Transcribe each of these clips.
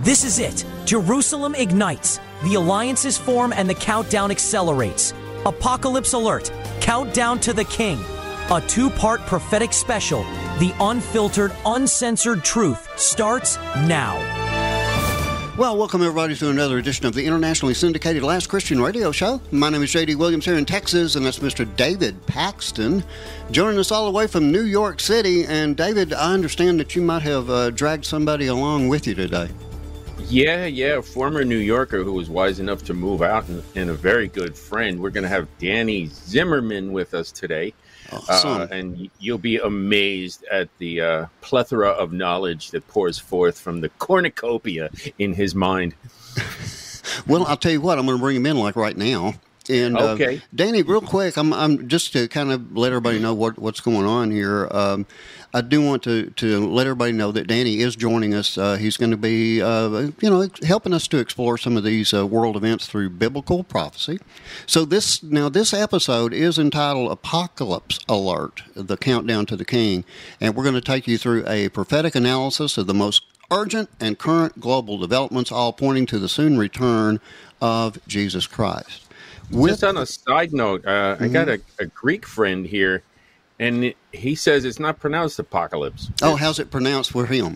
This is it. Jerusalem ignites. The alliances form and the countdown accelerates. Apocalypse Alert. Countdown to the King. A 2-part prophetic special. The unfiltered, uncensored truth starts now. Well, welcome everybody to another edition of the internationally syndicated Last Christian Radio Show. My name is J.D. Williams here in Texas, and that's Mr. David Paxton joining us all the way from New York City. And David, I understand that you might have dragged somebody along with you today. Yeah, a former New Yorker who was wise enough to move out and a very good friend. We're going to have Danny Zimmerman with us today. Awesome. And you'll be amazed at the plethora of knowledge that pours forth from the cornucopia in his mind. Well, I'll tell you what, I'm going to bring him in like right now. And okay. Danny, real quick, I'm just to kind of let everybody know what's going on here. I do want to let everybody know that Danny is joining us. He's going to be, helping us to explore some of these world events through biblical prophecy. So this episode is entitled Apocalypse Alert, the Countdown to the King. And we're going to take you through a prophetic analysis of the most urgent and current global developments, all pointing to the soon return of Jesus Christ. Just on a side note, I got a Greek friend here, and he says it's not pronounced apocalypse. Oh, how's it pronounced for him?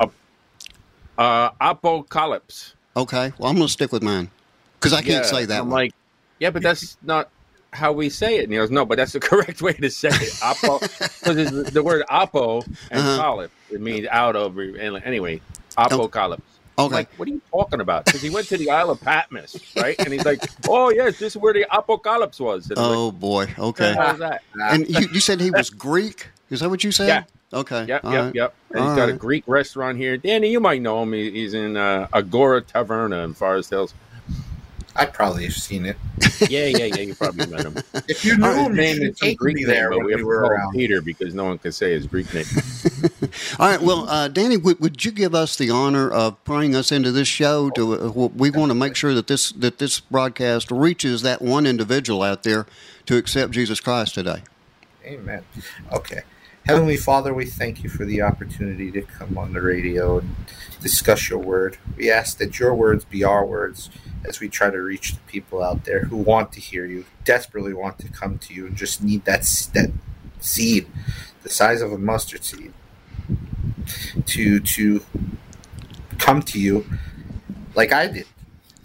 Apocalypse. Okay, well, I'm going to stick with mine, because I can't say that I'm one. like, yeah, but that's not how we say it. And he goes, no, but that's the correct way to say it. Because the word apo and calypse, it means out of. Anyway, apocalypse. Okay. Like, what are you talking about? Because he went to the Isle of Patmos, right? And he's like, oh, yes, this is where the apocalypse was. And oh, boy. Okay. How was that? And you said he was Greek? Is that what you said? Yeah. Okay. Yep. And All he's got a right. Greek restaurant here. Danny, you might know him. He's in Agora Taverna in Forest Hills. I probably have seen it. Yeah, you probably met him. If you knew His him, name you is should some take Greek me name, there but when we have we to were call him around. Peter because no one can say his Greek name. All right. Well, Danny, would you give us the honor of praying us into this show? We want to make sure that this broadcast reaches that one individual out there to accept Jesus Christ today. Amen. Okay. Heavenly Father, we thank you for the opportunity to come on the radio and discuss your word. We ask that your words be our words as we try to reach the people out there who want to hear you, desperately want to come to you, and just need that seed, the size of a mustard seed, to come to you like I did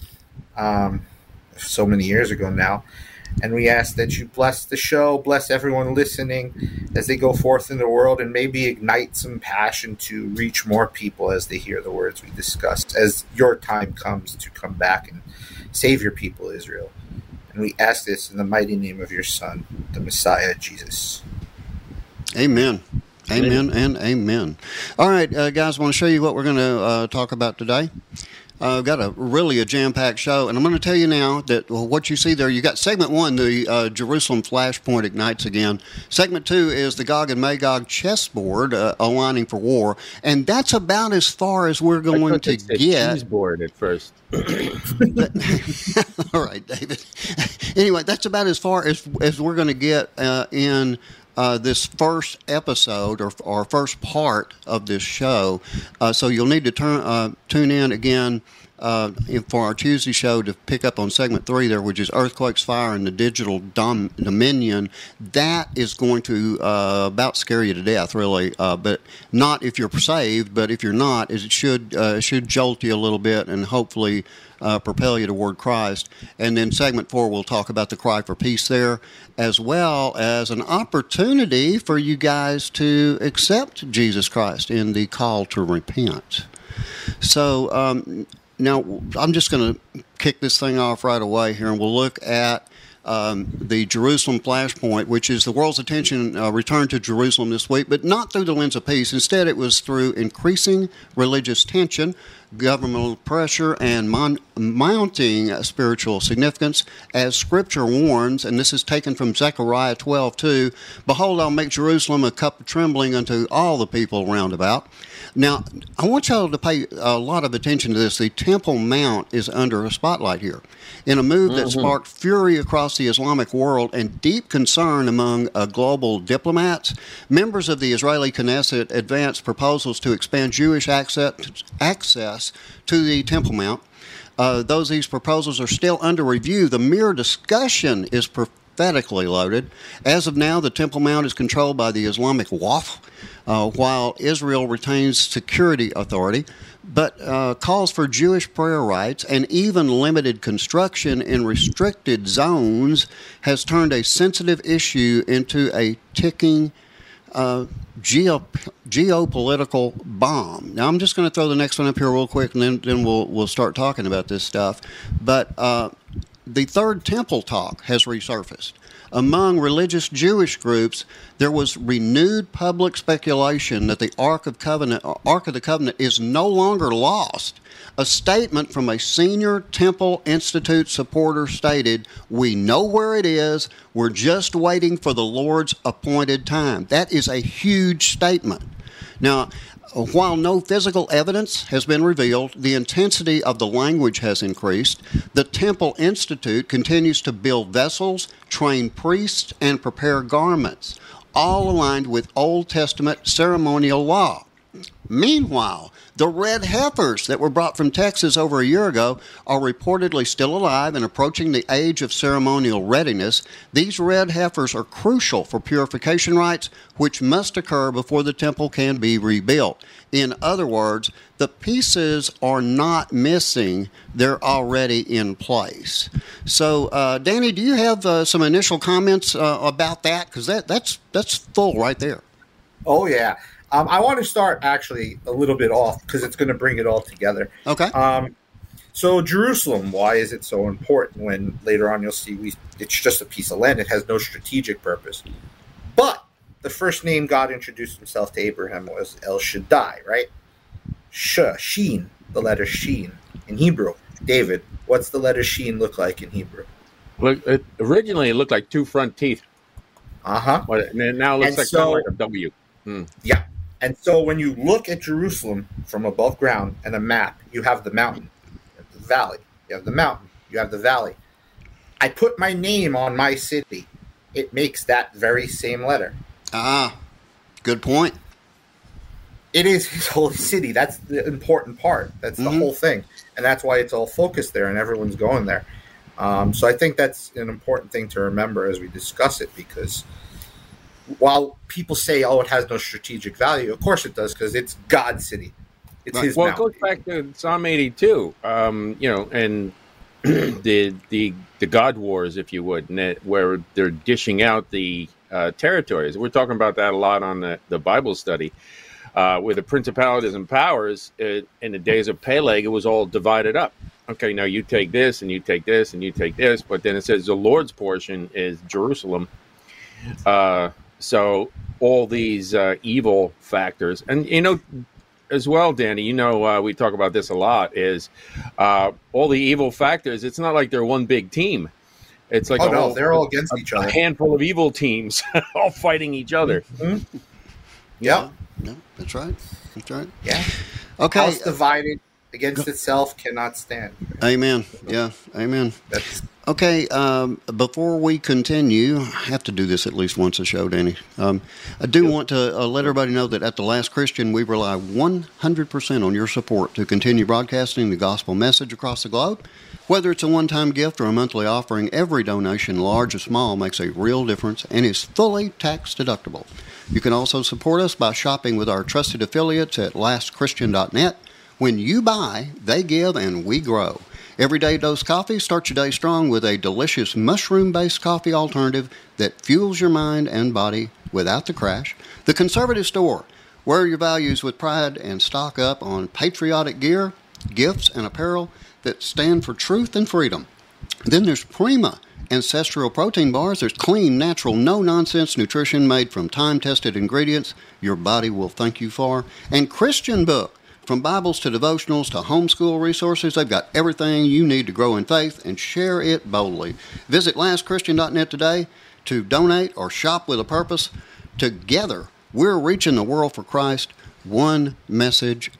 so many years ago now. And we ask that you bless the show, bless everyone listening as they go forth in the world, and maybe ignite some passion to reach more people as they hear the words we discussed, as your time comes to come back and save your people, Israel. And we ask this in the mighty name of your Son, the Messiah, Jesus. Amen. Amen and amen. All right, guys, I want to show you what we're going to talk about today. I've got a jam-packed show, and I'm going to tell you now that what you see there, you got segment 1, the Jerusalem flashpoint ignites again. Segment 2 is the Gog and Magog chessboard aligning for war, and that's about as far as we're going to get. Cheese board at first. All right, David. Anyway, that's about as far as we're going to get in this first episode or first part of this show. So you'll need to tune in again for our Tuesday show to pick up on segment 3 there, which is Earthquakes, Fire, and the Digital Dominion. That is going to about scare you to death, really, but not if you're saved, but if you're not, it should jolt you a little bit and hopefully propel you toward Christ. And then segment 4, we'll talk about the cry for peace there, as well as an opportunity for you guys to accept Jesus Christ in the call to repent. So now I'm just going to kick this thing off right away here, and we'll look at the Jerusalem flashpoint, which is the world's attention returned to Jerusalem this week, but not through the lens of peace. Instead, it was through increasing religious tension, governmental pressure, and mounting spiritual significance, as Scripture warns, and this is taken from Zechariah 12:2, "Behold, I'll make Jerusalem a cup of trembling unto all the people round about." Now, I want y'all to pay a lot of attention to this. The Temple Mount is under a spotlight here. In a move that sparked fury across the Islamic world and deep concern among global diplomats, members of the Israeli Knesset advanced proposals to expand Jewish access access to the Temple Mount. Though these proposals are still under review, the mere discussion is prophetically loaded. As of now, the Temple Mount is controlled by the Islamic Waqf, while Israel retains security authority, but calls for Jewish prayer rights and even limited construction in restricted zones has turned a sensitive issue into a ticking geopolitical bomb. Now, I'm just going to throw the next one up here real quick, and then we'll start talking about this stuff. But the Third Temple talk has resurfaced. Among religious Jewish groups, there was renewed public speculation that the Ark of the Covenant is no longer lost. A statement from a senior Temple Institute supporter stated, "We know where it is. We're just waiting for the Lord's appointed time." That is a huge statement. Now, while no physical evidence has been revealed, the intensity of the language has increased. The Temple Institute continues to build vessels, train priests, and prepare garments, all aligned with Old Testament ceremonial law. Meanwhile, the red heifers that were brought from Texas over a year ago are reportedly still alive and approaching the age of ceremonial readiness. These red heifers are crucial for purification rites, which must occur before the temple can be rebuilt. In other words, the pieces are not missing. They're already in place. So, Danny, do you have some initial comments about that? Because that's full right there. Oh, yeah. I want to start actually a little bit off because it's going to bring it all together. Okay. So Jerusalem, why is it so important when later on you'll see it's just a piece of land. It has no strategic purpose. But the first name God introduced himself to Abraham was El Shaddai, right? Sheen, the letter Sheen in Hebrew. David, what's the letter Sheen look like in Hebrew? Look, originally it looked like two front teeth. Uh-huh. But now it looks kind of like a W. Yeah. And so when you look at Jerusalem from above ground and a map, you have the mountain, you have the valley, you have the mountain, you have the valley. I put my name on my city. It makes that very same letter. Good point. It is his holy city. That's the important part. That's the whole thing. And that's why it's all focused there and everyone's going there. So I think that's an important thing to remember as we discuss it, because while people say, "Oh, it has no strategic value," of course it does, because it's God's city. It's His mountain. It goes back to Psalm 82, and the God Wars, if you would, where they're dishing out the territories. We're talking about that a lot on the Bible study, where the principalities and powers in the days of Peleg, it was all divided up. Okay, now you take this, and you take this, and you take this, but then it says the Lord's portion is Jerusalem. So all these evil factors, and as well, Danny, we talk about this a lot, is all the evil factors. It's not like they're one big team. It's like they're all against each other. A handful of evil teams all fighting each other. Mm-hmm. Yeah, that's right. Yeah. Okay. House divided against itself cannot stand. Amen. Yeah. Amen. Okay, before we continue, I have to do this at least once a show, Danny. I do want to let everybody know that at The Last Christian, we rely 100% on your support to continue broadcasting the gospel message across the globe. Whether it's a one-time gift or a monthly offering, every donation, large or small, makes a real difference and is fully tax deductible. You can also support us by shopping with our trusted affiliates at lastchristian.net. When you buy, they give, and we grow. Everyday Dose Coffee starts your day strong with a delicious mushroom-based coffee alternative that fuels your mind and body without the crash. The Conservative Store. Wear your values with pride and stock up on patriotic gear, gifts, and apparel that stand for truth and freedom. Then there's Prima Ancestral Protein Bars. There's clean, natural, no-nonsense nutrition made from time-tested ingredients your body will thank you for. And Christian Book. From Bibles to devotionals to homeschool resources, they've got everything you need to grow in faith and share it boldly. Visit lastchristian.net today to donate or shop with a purpose. Together, we're reaching the world for Christ, one message at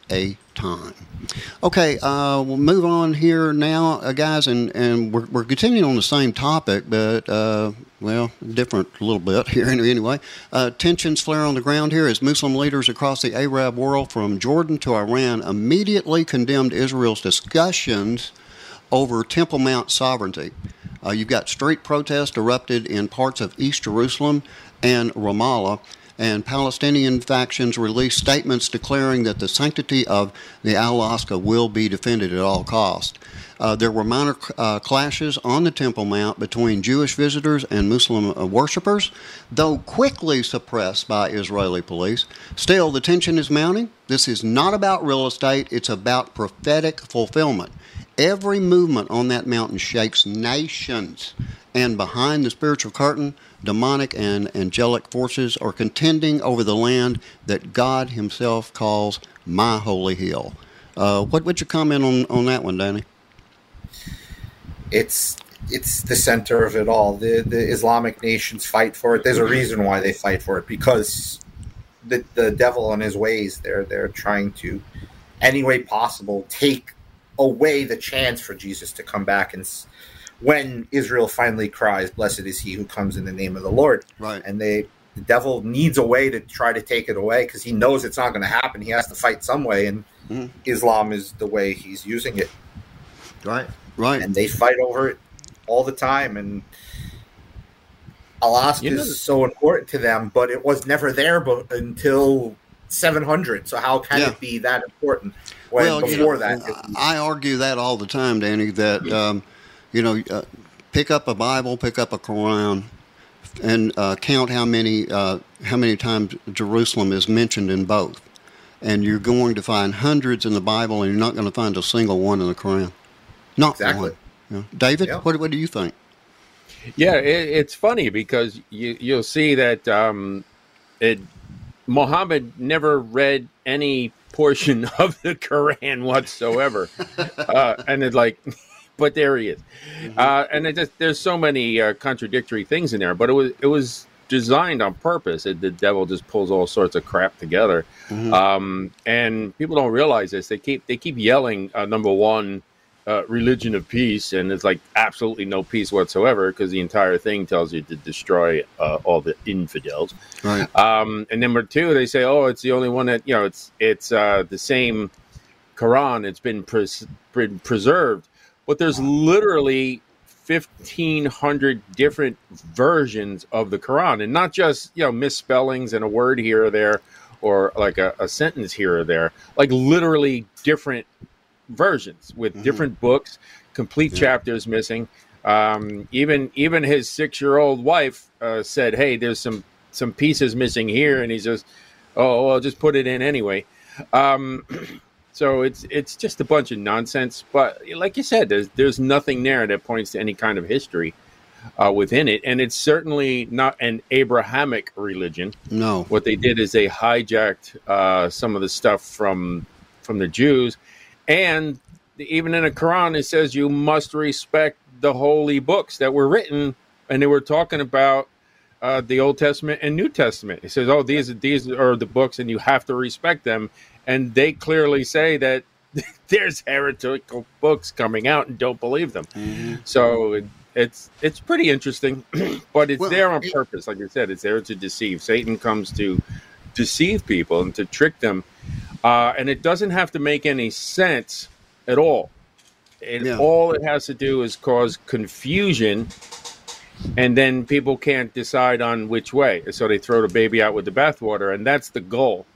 a time. Okay, we'll move on here now, guys, and we're continuing on the same topic, but, different a little bit here anyway. Tensions flare on the ground here as Muslim leaders across the Arab world, from Jordan to Iran, immediately condemned Israel's discussions over Temple Mount sovereignty. You've got street protests erupted in parts of East Jerusalem and Ramallah, and Palestinian factions released statements declaring that the sanctity of the Al-Aqsa will be defended at all costs. There were minor clashes on the Temple Mount between Jewish visitors and Muslim worshippers, though quickly suppressed by Israeli police. Still, the tension is mounting. This is not about real estate. It's about prophetic fulfillment. Every movement on that mountain shakes nations, and behind the spiritual curtain, demonic and angelic forces are contending over the land that God himself calls my holy hill. What's your comment on that one, Danny? It's the center of it all. The Islamic nations fight for it. There's a reason why they fight for it, because the devil and his ways, they're trying to, any way possible, take away the chance for Jesus to come back. And when Israel finally cries, "Blessed is he who comes in the name of the Lord," right? And the devil needs a way to try to take it away, because he knows it's not going to happen. He has to fight some way, and Islam is the way he's using it. Right. And they fight over it all the time. And Al-Aqsa is so important to them, but it was never there until 700. So how can it be that important when before that? I argue that all the time, Danny, that pick up a Bible, pick up a Quran, and count how many times Jerusalem is mentioned in both, and you're going to find hundreds in the Bible, and you're not going to find a single one in the Quran. Not exactly. One. David, what do you think? Yeah, it's funny because you'll see that Muhammad never read any portion of the Quran whatsoever, and it's like, but there he is, and there's so many contradictory things in there. But it was designed on purpose. The devil just pulls all sorts of crap together, and people don't realize this. They keep yelling, number one, religion of peace, and it's like absolutely no peace whatsoever, because the entire thing tells you to destroy all the infidels. Right. And number two, they say, oh, it's the only one that it's the same Quran. It's been preserved, but there's literally 1,500 different versions of the Quran, and not just misspellings and a word here or there, or like a sentence here or there, like literally different versions with different books, complete chapters missing. Even his 6-year-old wife said, "Hey, there's some pieces missing here," and he's just, "Oh, well, just put it in anyway." So it's just a bunch of nonsense. But like you said, there's nothing there that points to any kind of history within it, and it's certainly not an Abrahamic religion. No, what they did is they hijacked some of the stuff from the Jews. And even in the Quran, it says you must respect the holy books that were written, and they were talking about the Old Testament and New Testament. It says, "Oh, these are the books, and you have to respect them." And they clearly say that there's heretical books coming out, and don't believe them. So it's pretty interesting, but it's there on purpose. Like I said, it's there to deceive. Satan comes to deceive people and to trick them. And it doesn't have to make any sense at all. All it has to do is cause confusion, and then people can't decide on which way. So they throw the baby out with the bathwater, and that's the goal.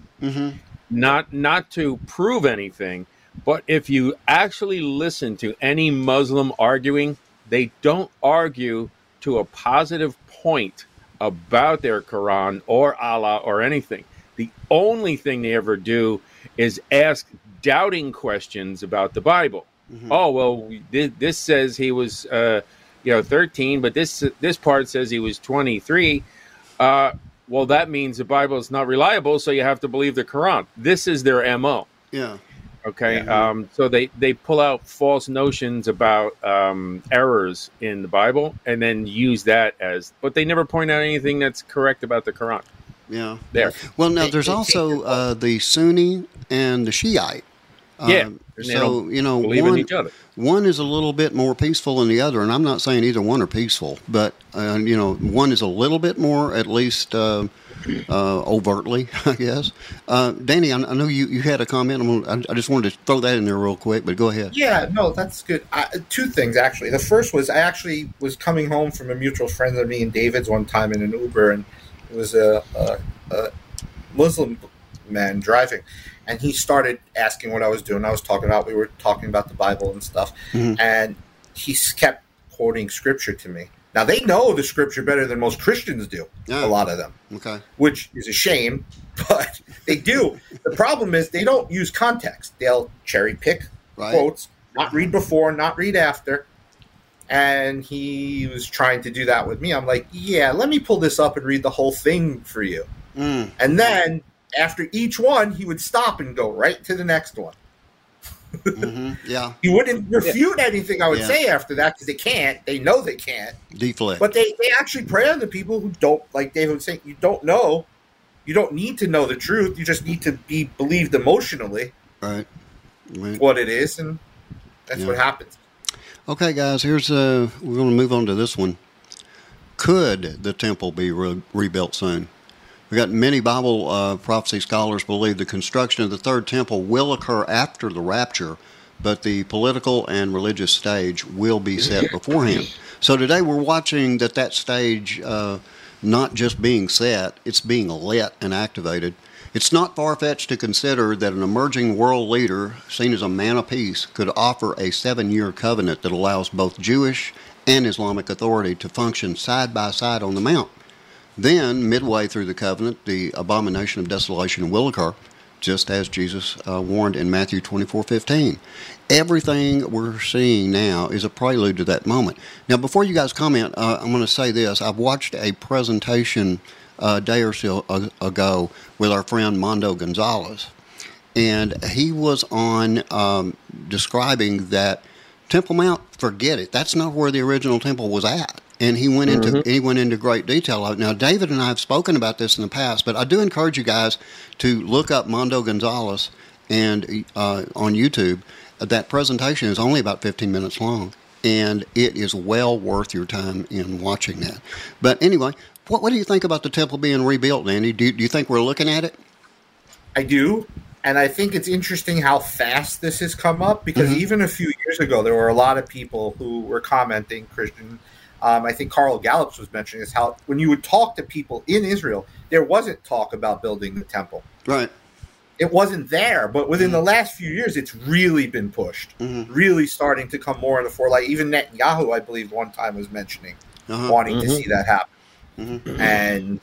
Not to prove anything, but if you actually listen to any Muslim arguing, they don't argue to a positive point about their Quran or Allah or anything. The only thing they ever do is ask doubting questions about the Bible. Oh, well, this says he was 13, but this part says he was 23. Well, that means the Bible is not reliable, so you have to believe the Quran. This is their MO. Yeah. Okay. So they pull out false notions about errors in the Bible and then use that but they never point out anything that's correct about the Quran. Yeah. there. Well, now there's also the Sunni and the Shiite. Yeah. And they So don't you know, believe in each other. one is a little bit more peaceful than the other, and I'm not saying either one are peaceful, but you know, one is a little bit more, at least overtly, I guess. Danny, I know you had a comment. I just wanted to throw that in there real quick, but go ahead. Yeah, no, that's good. Two things, actually. The first was I actually was coming home from a mutual friend of me and David's one time in an Uber, and it was a Muslim man driving, and he started asking what I was doing. We were talking about the Bible and stuff, and he kept quoting scripture to me. Now, they know the scripture better than most Christians do, a lot of them, which is a shame, but they do. The problem is they don't use context. They'll cherry pick quotes, not read before, not read after, and he was trying to do that with me. I'm like, yeah, let me pull this up and read the whole thing for you. And then after each one, he would stop and go right to the next one. Yeah. He wouldn't refute anything I would say after that because they can't. They know they can't. Deflect. But they actually prey on the people who don't, like David was saying, you don't know. You don't need to know the truth. You just need to be believed emotionally what it is, and that's what happens. Okay, guys, we're going to move on to this one. Could the temple be rebuilt soon? We got many Bible prophecy scholars believe the construction of the third temple will occur after the rapture, but the political and religious stage will be set beforehand. So today we're watching that stage not just being set, it's being lit and activated. It's not far-fetched to consider that an emerging world leader, seen as a man of peace, could offer a 7-year covenant that allows both Jewish and Islamic authority to function side by side on the Mount. Then, midway through the covenant, the abomination of desolation will occur, just as Jesus warned in Matthew 24:15. Everything we're seeing now is a prelude to that moment. Now, before you guys comment, I'm going to say this. I've watched a presentation a day or so ago with our friend Mondo Gonzalez, and he was on describing that Temple Mount, forget it. That's not where the original temple was at. And he went into great detail. Now, David and I have spoken about this in the past, but I do encourage you guys to look up Mondo Gonzalez and on YouTube. That presentation is only about 15 minutes long, and it is well worth your time in watching that. But anyway, what do you think about the temple being rebuilt, Andy? Do you think we're looking at it? I do. And I think it's interesting how fast this has come up, because even a few years ago, there were a lot of people who were commenting, Christian. I think Carl Gallups was mentioning this, how when you would talk to people in Israel, there wasn't talk about building the temple. Right. It wasn't there, but within the last few years, it's really been pushed, really starting to come more in the forelight. Even Netanyahu, I believe, one time was mentioning wanting to see that happen. And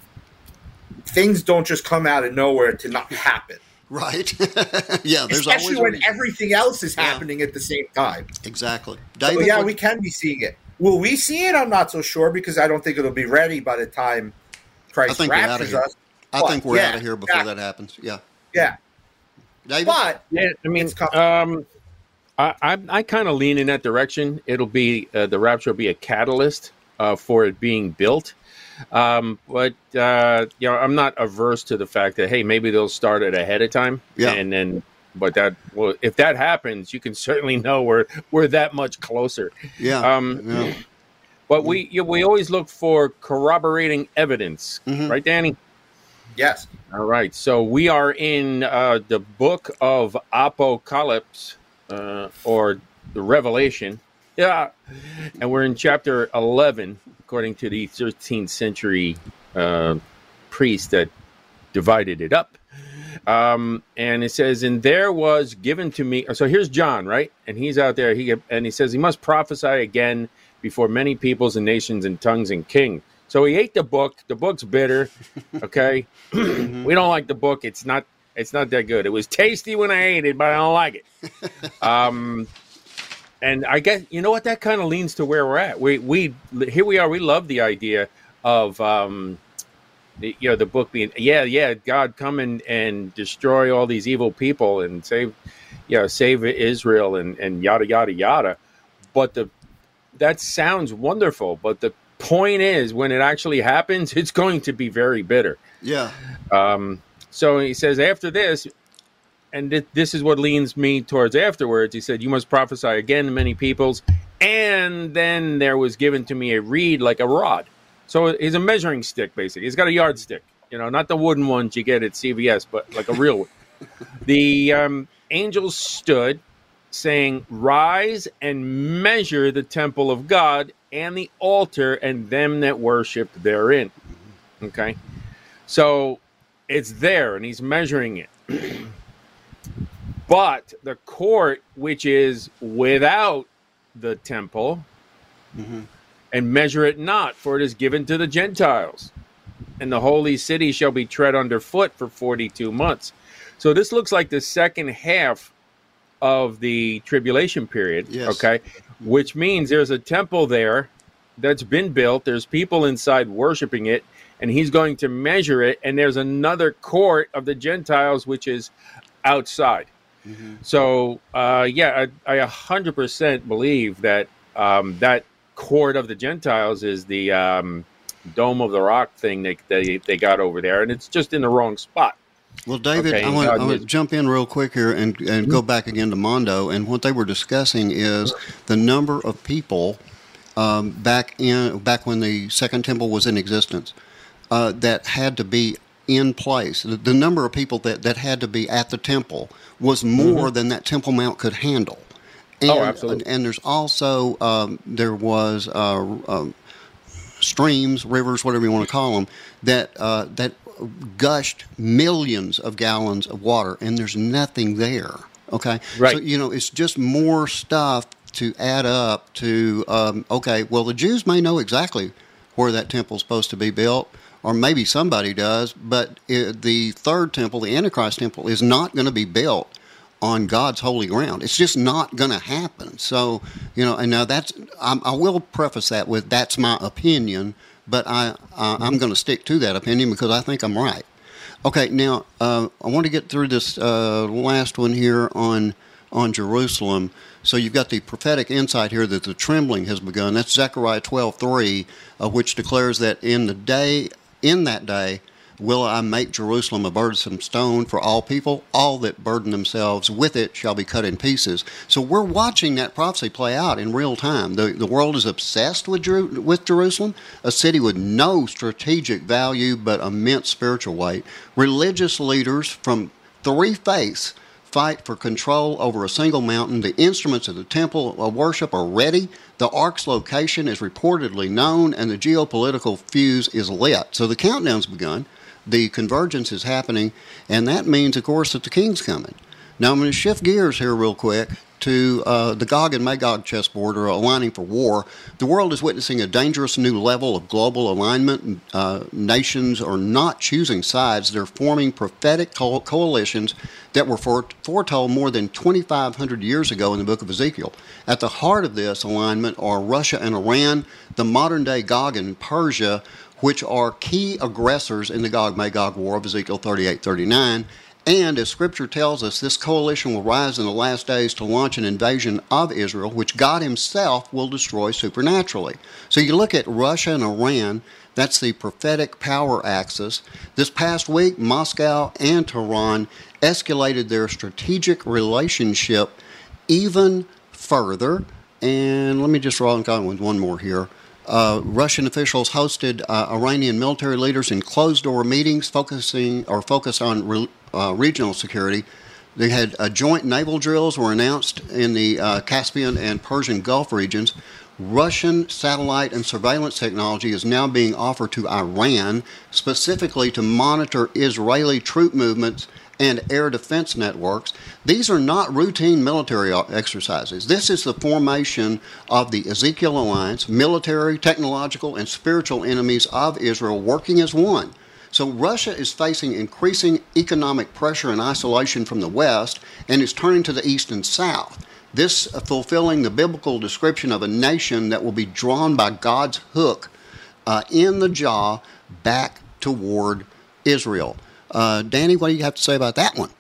things don't just come out of nowhere to not happen. Right. Yeah. There's especially always when everything else is happening at the same time. Exactly. David, so, we can be seeing it. Will we see it? I'm not so sure, because I don't think it'll be ready by the time Christ raptures us. I think we're out of here before that happens. Yeah. Yeah. David? But I mean, I kind of lean in that direction. It'll be the rapture will be a catalyst for it being built. But I'm not averse to the fact that, hey, maybe they'll start it ahead of time. Yeah. And then, if that happens, you can certainly know we're that much closer. Yeah. But we always look for corroborating evidence, right, Danny? Yes. All right. So we are in the book of Apocalypse, or the Revelation. Yeah. And we're in chapter 11, according to the 13th century priest that divided it up. And it says, and there was given to me. So here's John, right? And he's out there. He says he must prophesy again before many peoples and nations and tongues and kings. So he ate the book. The book's bitter. Okay. We don't like the book. It's not that good. It was tasty when I ate it, but I don't like it. And I guess, you know what, that kind of leans to where we're at. Here we are. We love the idea of, the book being, God come and destroy all these evil people and save Israel and yada, yada, yada. But that sounds wonderful. But point is, when it actually happens, it's going to be very bitter. Yeah. So he says, after this, and this is what leans me towards afterwards, he said, you must prophesy again to many peoples. And then there was given to me a reed like a rod. So it's a measuring stick, basically. He's got a yardstick, not the wooden ones you get at CVS, but like a real one. The angels stood, saying, rise and measure the temple of God and the altar and them that worship therein. Okay? So it's there, and he's measuring it. But the court, which is without the temple, and measure it not, for it is given to the Gentiles. And the holy city shall be tread underfoot for 42 months. So this looks like the second half of the tribulation period, okay? Which means there's a temple there that's been built. There's people inside worshiping it, and he's going to measure it. And there's another court of the Gentiles, which is outside. So, I 100% believe that that court of the Gentiles is the Dome of the Rock thing they got over there, and it's just in the wrong spot. Well, David, I want to jump in real quick here and go back again to Mondo, and what they were discussing is the number of people back when the Second Temple was in existence that had to be in place. The number of people that had to be at the temple was more than that Temple Mount could handle. And, absolutely. And there's also there was streams, rivers, whatever you want to call them, that gushed millions of gallons of water, and there's nothing there. Okay, right. So it's just more stuff to add up to. Well, the Jews may know exactly where that temple's supposed to be built, or maybe somebody does, but the third temple, the Antichrist temple, is not going to be built on God's holy ground. It's just not going to happen. So, and now I will preface that with that's my opinion, but I'm going to stick to that opinion because I think I'm right. Okay, now I want to get through this last one here on Jerusalem. So you've got the prophetic insight here that the trembling has begun. That's Zechariah 12:3, which declares that in that day will I make Jerusalem a burdensome stone for all people. All that burden themselves with it shall be cut in pieces. So we're watching that prophecy play out in real time. The world is obsessed with Jerusalem, a city with no strategic value but immense spiritual weight. Religious leaders from three faiths fight for control over a single mountain. The instruments of the temple of worship are ready. The ark's location is reportedly known, and the geopolitical fuse is lit. So the countdown's begun. The convergence is happening, and that means, of course, that the king's coming. Now, I'm going to shift gears here real quick to the Gog and Magog chessboard, or aligning for war. The world is witnessing a dangerous new level of global alignment. Nations are not choosing sides. They're forming prophetic coalitions that were foretold more than 2,500 years ago in the book of Ezekiel. At the heart of this alignment are Russia and Iran, the modern-day Gog and Persia, which are key aggressors in the Gog-Magog war of Ezekiel 38-39. And as Scripture tells us, this coalition will rise in the last days to launch an invasion of Israel, which God himself will destroy supernaturally. So you look at Russia and Iran, that's the prophetic power axis. This past week, Moscow and Tehran escalated their strategic relationship even further. And let me just roll on with one more here. Russian officials hosted Iranian military leaders in closed-door meetings focused on regional security. They had joint naval drills were announced in the Caspian and Persian Gulf regions. Russian satellite and surveillance technology is now being offered to Iran, specifically to monitor Israeli troop movements and air defense networks. These are not routine military exercises. This is the formation of the Ezekiel Alliance, military, technological, and spiritual enemies of Israel working as one. So Russia is facing increasing economic pressure and isolation from the West and is turning to the East and South. This fulfilling the biblical description of a nation that will be drawn by God's hook in the jaw back toward Israel. Danny, what do you have to say about that one?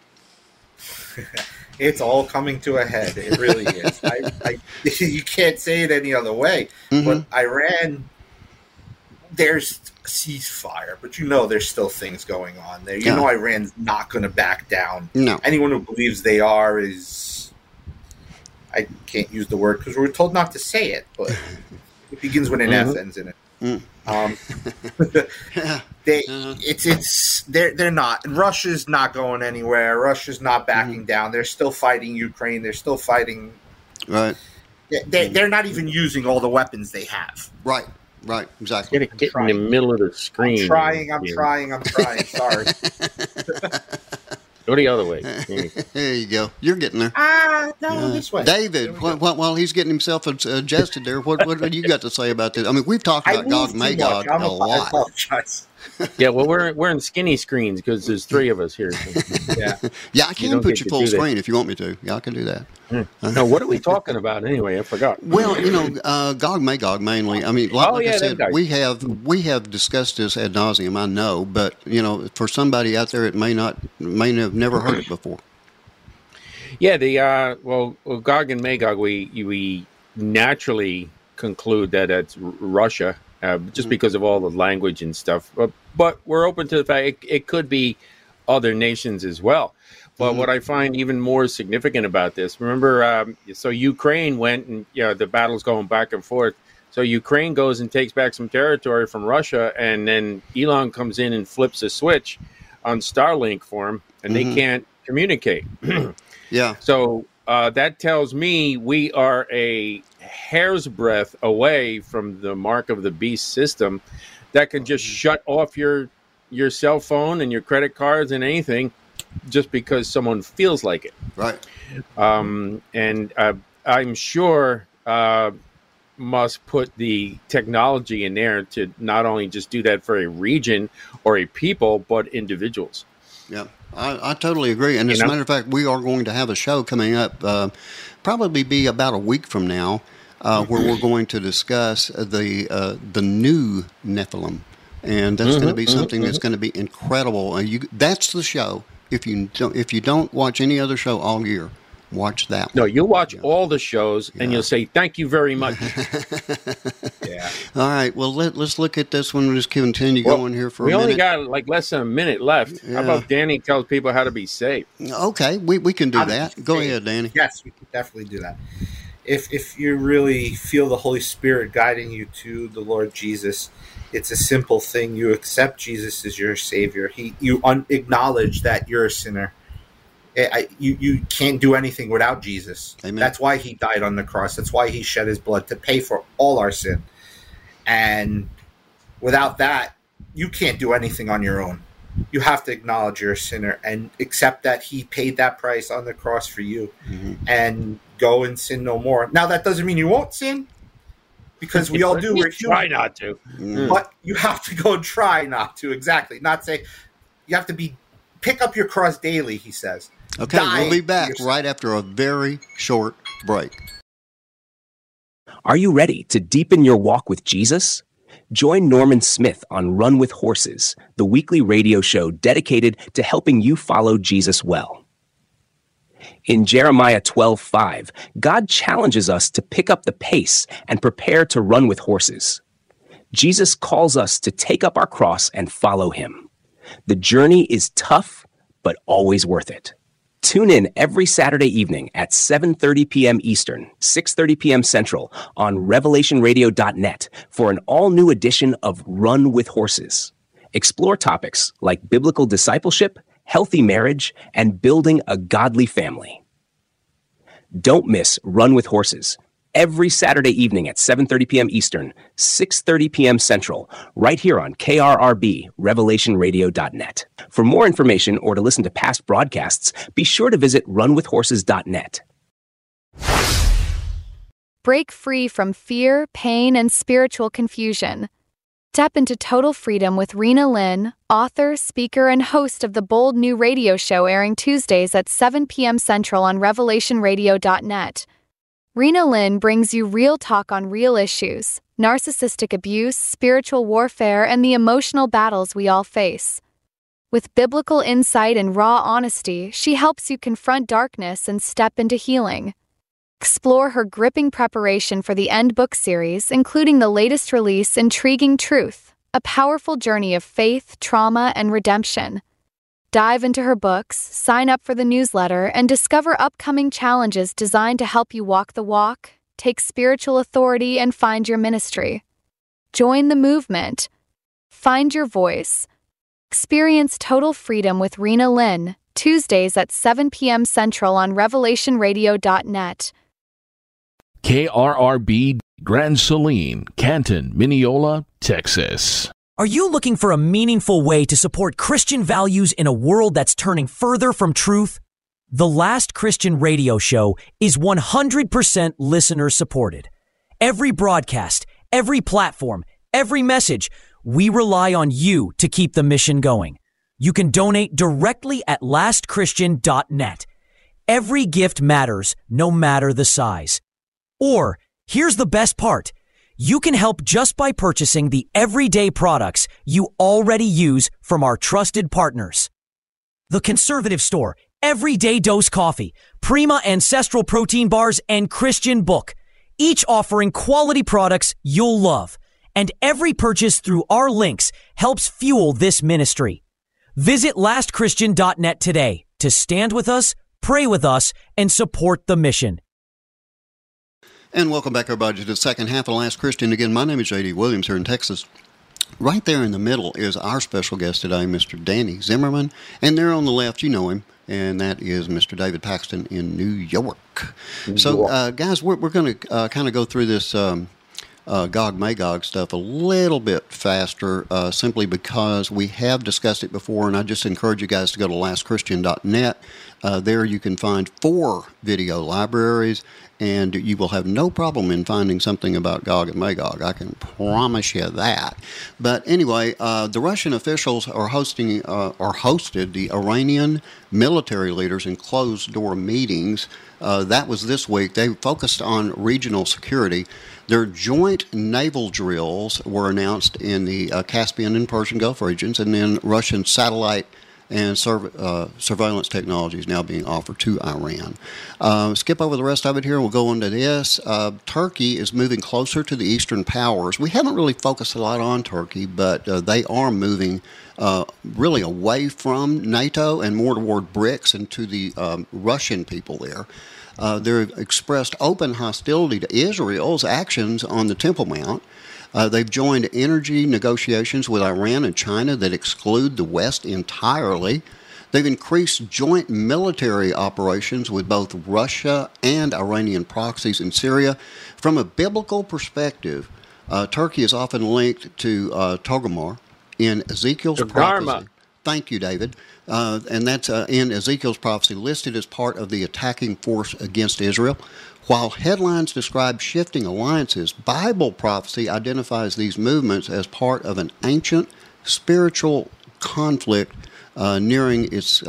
It's all coming to a head. It really is. You can't say it any other way. But Iran there's a ceasefire, but there's still things going on there. Yeah. Iran's not going to back down. No. Anyone who believes they are is, I can't use the word because we're told not to say it, but it begins with an F, ends in it. They're not. And Russia's not going anywhere. Russia's not backing down. They're still fighting Ukraine. They're still fighting. Right. They're not even using all the weapons they have. Right. Exactly. Get in the middle of the screen. I'm trying. Sorry. Go the other way. There you go. You're getting there. This way. David, while he's getting himself adjusted there, what do you got to say about this? I mean, we've talked about Gog Magog a lot. I apologize. Yeah, well, we're in skinny screens because there's three of us here. Yeah. Yeah, I can put you full screen if you want me to. Yeah, I can do that. No, what are we talking about anyway? I forgot. Well, Gog Magog mainly. I mean, like I said, guys. we have discussed this ad nauseum. I know, but for somebody out there, it may have never heard it before. Yeah, Gog and Magog, we naturally conclude that it's Russia, just because of all the language and stuff. But we're open to the fact it could be other nations as well. But what I find even more significant about this, remember, so Ukraine went and the battle's going back and forth. So Ukraine goes and takes back some territory from Russia, and then Elon comes in and flips a switch on Starlink for them, and they can't communicate. Yeah. So that tells me we are a hair's breadth away from the mark of the beast system that can just shut off your cell phone and your credit cards and anything just because someone feels like it. Right. And I'm sure Musk put the technology in there to not only just do that for a region or a people, but individuals. Yeah, I totally agree. And as a matter of fact, we are going to have a show coming up, probably be about a week from now, where we're going to discuss the new Nephilim. And that's going to be something that's going to be incredible. That's the show. If you don't watch any other show all year, watch that one. No, you'll watch all the shows and you'll say, thank you very much. Yeah. All right. Well, let's look at this one. We'll just continue going here for a minute. We only got like less than a minute left. Yeah. How about Danny tells people how to be safe? Okay. We can do that. Go ahead, Danny. Yes, we can definitely do that. If you really feel the Holy Spirit guiding you to the Lord Jesus, it's a simple thing. You accept Jesus as your Savior. You acknowledge that you're a sinner. You can't do anything without Jesus. Amen. That's why he died on the cross. That's why he shed his blood to pay for all our sin. And without that, you can't do anything on your own. You have to acknowledge you're a sinner and accept that he paid that price on the cross for you and go and sin no more. Now, that doesn't mean you won't sin, because we all do. We're human. Try not to. But you have to go and try not to. Exactly. Not say, you have to pick up your cross daily, he says. Okay, we'll be back right after a very short break. Are you ready to deepen your walk with Jesus? Join Norman Smith on Run with Horses, the weekly radio show dedicated to helping you follow Jesus well. In Jeremiah 12:5, God challenges us to pick up the pace and prepare to run with horses. Jesus calls us to take up our cross and follow him. The journey is tough, but always worth it. Tune in every Saturday evening at 7:30 p.m. Eastern, 6:30 p.m. Central on RevelationRadio.net for an all-new edition of Run with Horses. Explore topics like biblical discipleship, healthy marriage, and building a godly family. Don't miss Run with Horses every Saturday evening at 7:30 p.m. Eastern, 6:30 p.m. Central, right here on KRRB, RevelationRadio.net. For more information or to listen to past broadcasts, be sure to visit runwithhorses.net. Break free from fear, pain, and spiritual confusion. Step into total freedom with Rena Lynn, author, speaker, and host of the Bold New Radio Show, airing Tuesdays at 7 p.m. Central on RevelationRadio.net. Rena Lynn brings you real talk on real issues, narcissistic abuse, spiritual warfare, and the emotional battles we all face. With biblical insight and raw honesty, she helps you confront darkness and step into healing. Explore her gripping preparation for the End Book series, including the latest release, Intriguing Truth, a powerful journey of faith, trauma, and redemption. Dive into her books, sign up for the newsletter, and discover upcoming challenges designed to help you walk the walk, take spiritual authority, and find your ministry. Join the movement. Find your voice. Experience total freedom with Rena Lynn, Tuesdays at 7 p.m. Central on RevelationRadio.net. KRRB Grand Saline, Canton, Mineola, Texas. Are you looking for a meaningful way to support Christian values in a world that's turning further from truth? The Last Christian Radio Show is 100% listener supported. Every broadcast, every platform, every message, we rely on you to keep the mission going. You can donate directly at lastchristian.net. Every gift matters, no matter the size. Or, here's the best part. You can help just by purchasing the everyday products you already use from our trusted partners. The Conservative Store, Everyday Dose Coffee, Prima Ancestral Protein Bars, and Christian Book, each offering quality products you'll love. And every purchase through our links helps fuel this ministry. Visit lastchristian.net today to stand with us, pray with us, and support the mission. And welcome back, everybody, to the second half of Last Christian. Again, my name is J.D. Williams here in Texas. Right there in the middle is our special guest today, Mr. Danny Zimmerman. And there on the left, you know him, and that is Mr. David Paxton in New York. So, guys, we're going to kind of go through this Gog-Magog stuff a little bit faster, simply because we have discussed it before, and I just encourage you guys to go to lastchristian.net. There you can find 4 video libraries, and you will have no problem in finding something about Gog and Magog. I can promise you that. But anyway, the Russian officials are hosted the Iranian military leaders in closed-door meetings. That was this week. They focused on regional security. Their joint naval drills were announced in the Caspian and Persian Gulf regions, and then Russian satellite and surveillance technology is now being offered to Iran. Skip over the rest of it here. We'll go on to this. Turkey is moving closer to the Eastern powers. We haven't really focused a lot on Turkey, but they are moving really away from NATO and more toward BRICS and to the Russian people there. They've expressed open hostility to Israel's actions on the Temple Mount. They've joined energy negotiations with Iran and China that exclude the West entirely. They've increased joint military operations with both Russia and Iranian proxies in Syria. From a biblical perspective, Turkey is often linked to Togarmah in Ezekiel's prophecy. Thank you, David. And that's in Ezekiel's prophecy, listed as part of the attacking force against Israel. While headlines describe shifting alliances, Bible prophecy identifies these movements as part of an ancient spiritual conflict nearing its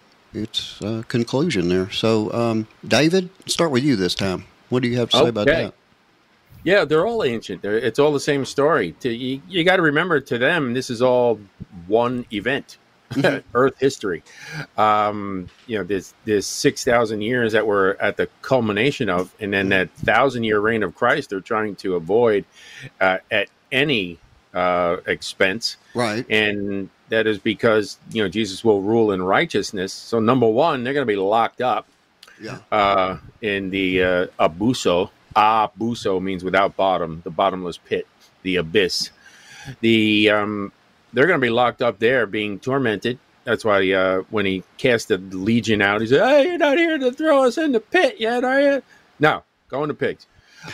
conclusion there. So, David, start with you this time. What do you have to say about that? Yeah, they're all ancient. It's all the same story. You got to remember, to them, this is all one event. Earth history. There's 6,000 years that we're at the culmination of, and then that 1,000-year reign of Christ they're trying to avoid at any expense. Right. And that is because, Jesus will rule in righteousness. So number one, they're going to be locked up in the abuso. Abuso means without bottom, the bottomless pit, the abyss. They're going to be locked up there being tormented. That's why when he cast the legion out, he said, "Hey, you're not here to throw us in the pit yet, are you?" No, go in the pigs.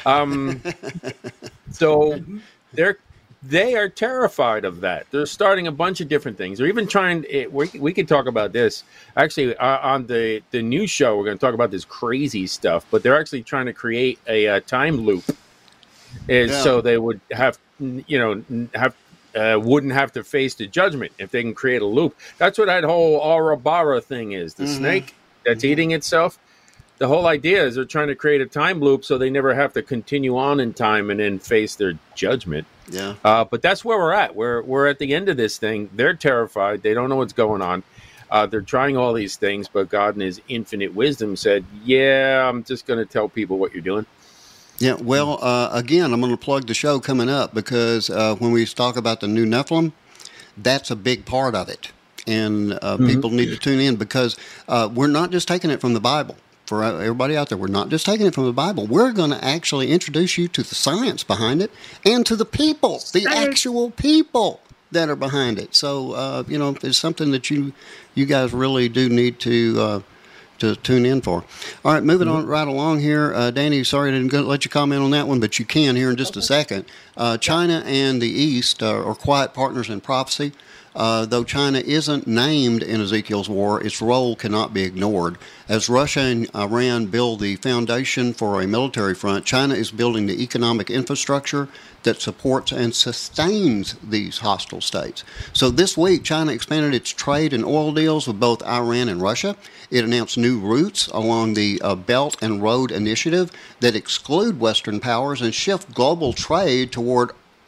So they are terrified of that. They're starting a bunch of different things. They're even trying. We could talk about this actually on the new show. We're going to talk about this crazy stuff, but they're actually trying to create a time loop, so they would have wouldn't have to face the judgment if they can create a loop. That's what that whole Ouroboros thing is. The snake that's eating itself. The whole idea is they're trying to create a time loop so they never have to continue on in time and then face their judgment. Yeah. But that's where we're at. We're at the end of this thing. They're terrified. They don't know what's going on. They're trying all these things, but God in his infinite wisdom said, I'm just going to tell people what you're doing. Yeah, well, again, I'm going to plug the show coming up because when we talk about the new Nephilim, that's a big part of it. And people need to tune in because we're not just taking it from the Bible. For everybody out there, we're not just taking it from the Bible. We're going to actually introduce you to the science behind it and to the people, the actual people that are behind it. So, it's something that you guys really do need to tune in for. All right, moving on right along here. Danny, sorry I didn't let you comment on that one, but you can here in just a second. China and the East are quiet partners in prophecy. Though China isn't named in Ezekiel's war, its role cannot be ignored. As Russia and Iran build the foundation for a military front, China is building the economic infrastructure that supports and sustains these hostile states. So this week, China expanded its trade and oil deals with both Iran and Russia. It announced new routes along the Belt and Road Initiative that exclude Western powers and shift global trade toward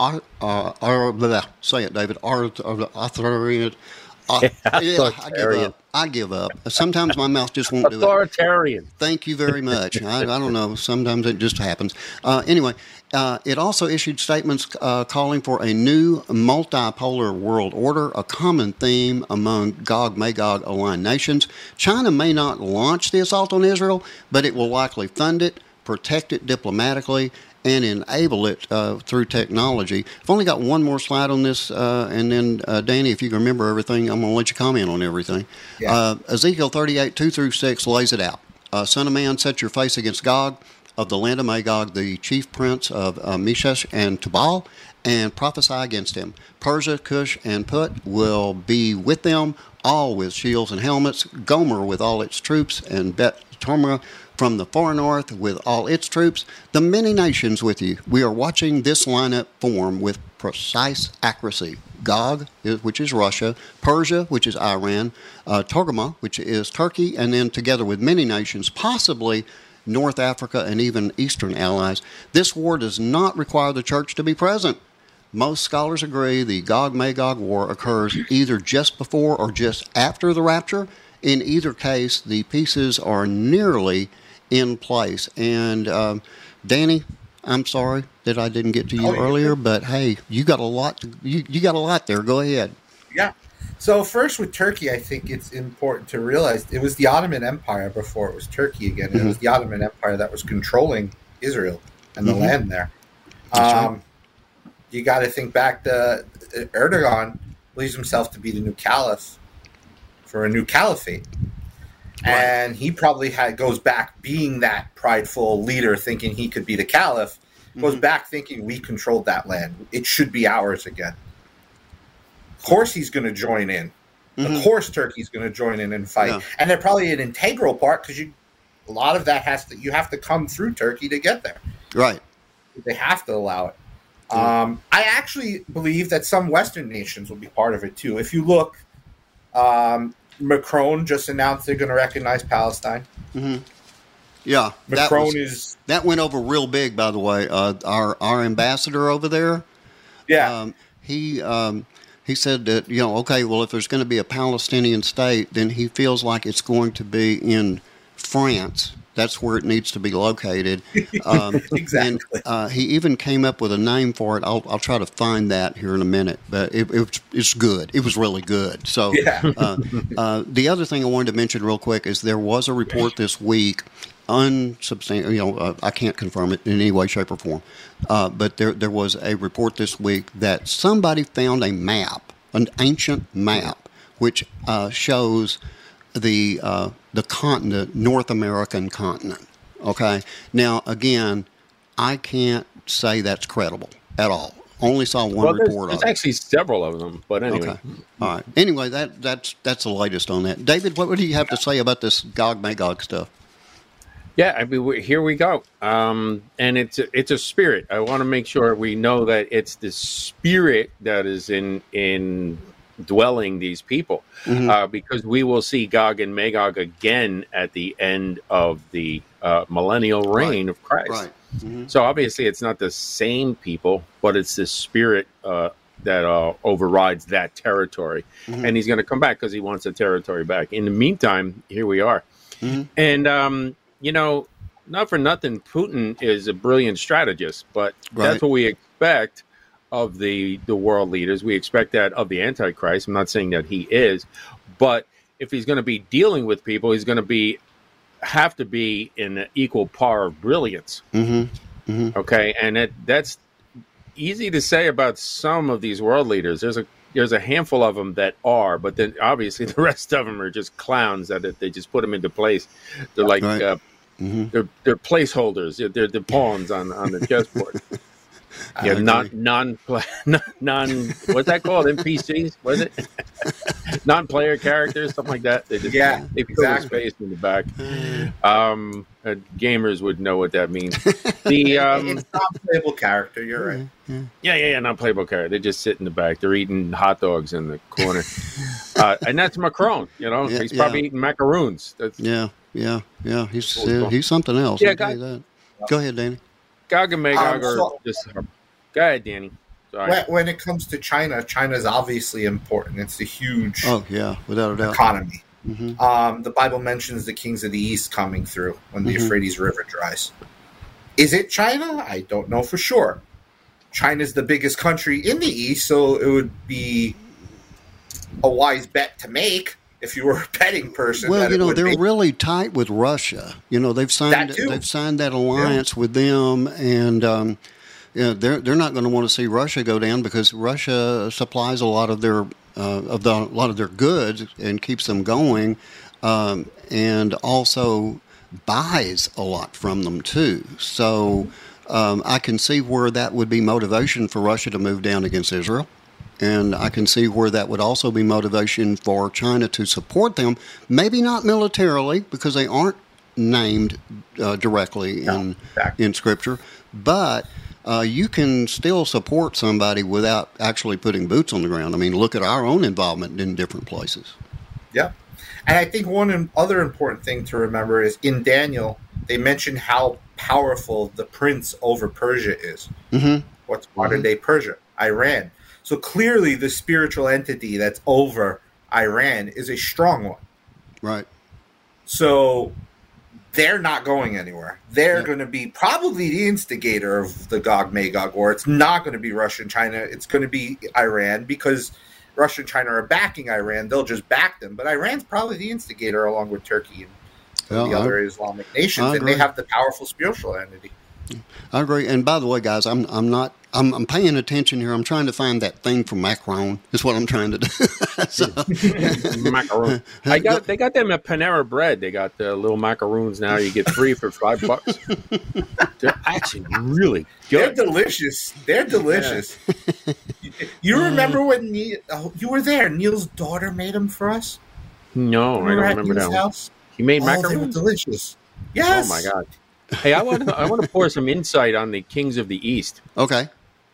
say it, David. Authoritarian. I give up. Sometimes my mouth just won't do it. Authoritarian. Thank you very much. I don't know. Sometimes it just happens. Anyway, it also issued statements calling for a new multipolar world order, a common theme among Gog-Magog aligned nations. China may not launch the assault on Israel, but it will likely fund it, protect it diplomatically, and enable it through technology. I've only got one more slide on this, and then, Danny, if you can remember everything, I'm going to let you comment on everything. Yeah. Ezekiel 38, 2-6 lays it out. Son of man, set your face against Gog of the land of Magog, the chief prince of Meshech and Tubal, and prophesy against him. Persia, Cush, and Put will be with them, all with shields and helmets, Gomer with all its troops, and Bet Torma from the far north with all its troops, the many nations with you. We are watching this lineup form with precise accuracy. Gog, which is Russia, Persia, which is Iran, Togarmah, which is Turkey, and then together with many nations, possibly North Africa and even Eastern allies. This war does not require the church to be present. Most scholars agree the Gog-Magog war occurs either just before or just after the rapture. In either case, the pieces are nearly in place. And Danny, I'm sorry that I didn't get to you earlier, but hey, you got a lot. You got a lot there. Go ahead. Yeah. So first with Turkey, I think it's important to realize it was the Ottoman Empire before it was Turkey again. Mm-hmm. It was the Ottoman Empire that was controlling Israel and the land there. Right. You got to think back to Erdogan believes himself to be the new caliph for a new caliphate. And he probably goes back being that prideful leader, thinking he could be the caliph, goes back thinking we controlled that land. It should be ours again. Of course he's going to join in. Of course Turkey's going to join in and fight. Yeah. And they're probably an integral part because a lot of that you have to come through Turkey to get there. Right. They have to allow it. I actually believe that some Western nations will be part of it too. If you look, Macron just announced they're going to recognize Palestine. Mm-hmm. Yeah, that went over real big. By the way, our ambassador over there, he said that okay, well, if there's going to be a Palestinian state, then he feels like it's going to be in France. That's where it needs to be located. Exactly. And, he even came up with a name for it. I'll try to find that here in a minute. But it's good. It was really good. So the other thing I wanted to mention real quick is there was a report this week, unsubstantiated. I can't confirm it in any way, shape, or form. But there was a report this week that somebody found a map, an ancient map, which shows the continent, North American continent. Okay. Now, again, I can't say that's credible at all. Only saw one report on it. There's actually several of them, but anyway. Okay. All right. Anyway, that's the latest on that. David, what do you have to say about this Gog-Magog stuff? Yeah, I mean, here we go. And it's a spirit. I want to make sure we know that it's the spirit that is in dwelling these people, because we will see Gog and Magog again at the end of the millennial reign of Christ. Right. Mm-hmm. So obviously it's not the same people, but it's the spirit that overrides that territory. Mm-hmm. And he's going to come back because he wants the territory back. In the meantime, here we are. Mm-hmm. And, not for nothing, Putin is a brilliant strategist, but that's what we expect of the world leaders. We expect that of the Antichrist. I'm not saying that he is, but if he's going to be dealing with people, he's going to have to be in an equal par of brilliance. Okay, and that's easy to say about some of these world leaders. There's a handful of them that are, but then obviously the rest of them are just clowns that they just put them into place. They're like they're placeholders. They're the pawns on the chessboard. Yeah, non what's that called? NPCs, was it? Non-player characters, something like that. They just they fill the space in the back. Gamers would know what that means. It's non-playable character. You're right. Yeah, non-playable character. They just sit in the back. They're eating hot dogs in the corner, and that's Macron. He's probably eating macaroons. That's, yeah. He's something else. Yeah, go ahead, Danny. Gog and Magog are just. Go ahead, Danny. Sorry. When it comes to China, China's obviously important. It's a huge without a doubt, economy. The Bible mentions the kings of the East coming through when the Euphrates River dries. Is it China? I don't know for sure. China's the biggest country in the East, so it would be a wise bet to make if you were a betting person. Well, they're really tight with Russia. They've signed that alliance with them, and they're not going to want to see Russia go down because Russia supplies a lot of their goods and keeps them going, and also buys a lot from them too. So I can see where that would be motivation for Russia to move down against Israel. And I can see where that would also be motivation for China to support them, maybe not militarily because they aren't named directly in Scripture, but you can still support somebody without actually putting boots on the ground. I mean, look at our own involvement in different places. Yeah. And I think one other important thing to remember is in Daniel, they mention how powerful the prince over Persia is. What's modern-day Persia? Iran. So clearly the spiritual entity that's over Iran is a strong one. Right. So they're not going anywhere. They're going to be probably the instigator of the Gog-Magog war. It's not going to be Russia and China. It's going to be Iran because Russia and China are backing Iran. They'll just back them. But Iran's probably the instigator along with Turkey and the other Islamic nations. And they have the powerful spiritual entity. I agree. And by the way, guys, I'm paying attention here. I'm trying to find that thing from Macron. Is what I'm trying to do. Macaroon. They got them at Panera Bread. They got the little macaroons now. You get 3 for $5. They're actually really good. They're delicious. Yeah. You remember when you were there? Neil's daughter made them for us. No, I don't remember that. House? He made macaroons. They were delicious. Yes. Oh my God. Hey, I want to pour some insight on the kings of the East. Okay.